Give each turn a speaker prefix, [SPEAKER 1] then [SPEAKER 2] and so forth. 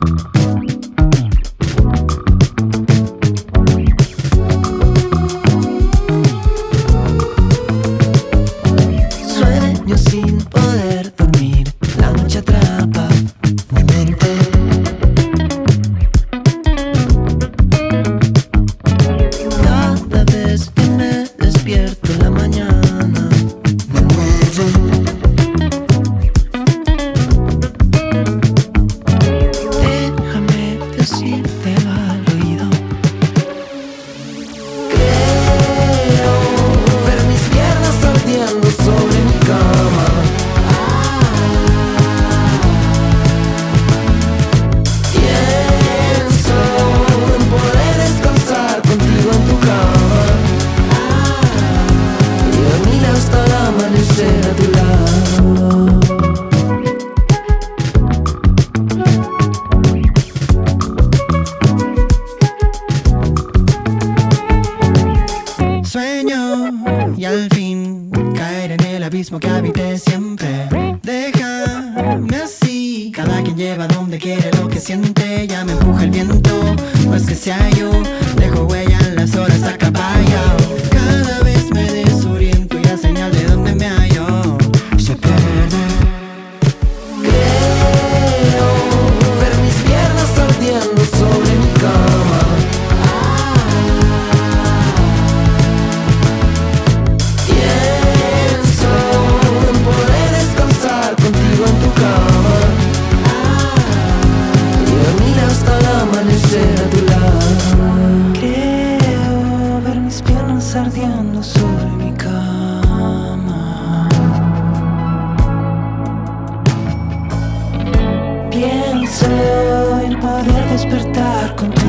[SPEAKER 1] Sueño sin poder dormir, la noche atrapa mi mente. Cada vez que me despierto en la mañana me mueve. Déjame decírtelo al oído. Creo ver mis piernas ardiendo sobre mi cama. Pienso en poder descansar contigo en tu cama y dormir hasta el amanecer a tu lado. Sueño y al fin caer en el abismo que habité siempre. Déjame así, cada quien lleva donde quiere lo que siente. Ya me empuja el viento, no es que sea yo. Dejo huella en las horas a caballo. Cada vez me desoriento y la señal de donde me hallo se pierde. Creo ver mis piernas ardiendo sobre mi cama. Pienso en poder descansar contigo en tu cama y dormir hasta el amanecer a tu lado. Creo ver mis piernas ardiendo sobre mi cama. Pienso en poder despertar contigo